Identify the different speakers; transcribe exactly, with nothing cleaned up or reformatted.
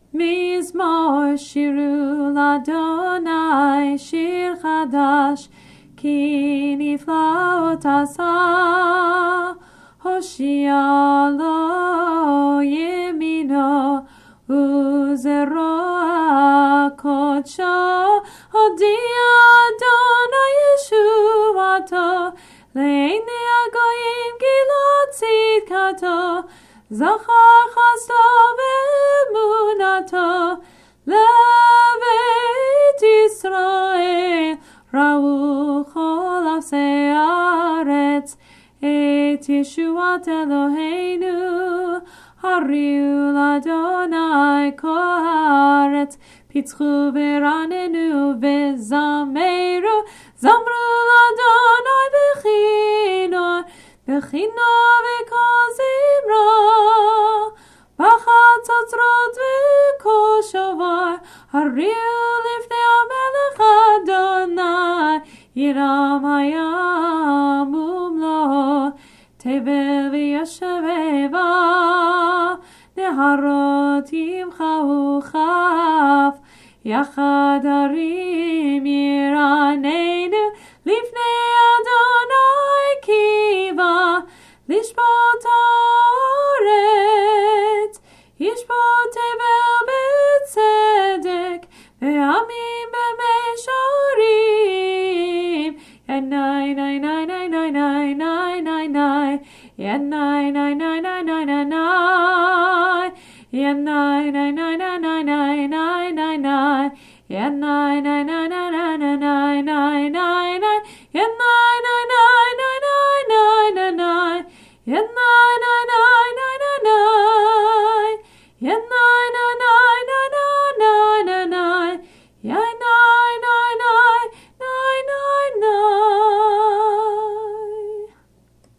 Speaker 1: מזמור שירו לאדוני שיר חדש, כי נפלאות עשה. הושיע לו ימינו וזרוע קודשו. הודיע אדוני ישועתו, לעיני הגויים גילה צדקתו. זכר חסדו ואמונתו לבית ישראל. ראו כל עושי הארץ את ישועת אלוהינו. הריעו לאדוני כל הארץ, פיצחו ורננו וזמרו. זמרו לאדוני בכינור, בכינור וכל זמרה. בחצוצרות וכל שובר, הריעו לפני המלך אדוני. ירם הים ומלואו, תבל וישבבה. נהרות ימחאו כף, יחד הרים ירננו. לפני אדוני קיבה, לשפוט הארץ. ישפוט תבל בצדק, ועמים במישורים. ינאי נאי נאי נאי נאי נאי נאי נאי נאי. ינאי נאי נאי נאי נאי נאי נאי. ינאי נאי נאי נאי נאי נאי נאי נאי נאי. ינאי נאי נאי נאי נאי נאי נאי נאי נאי.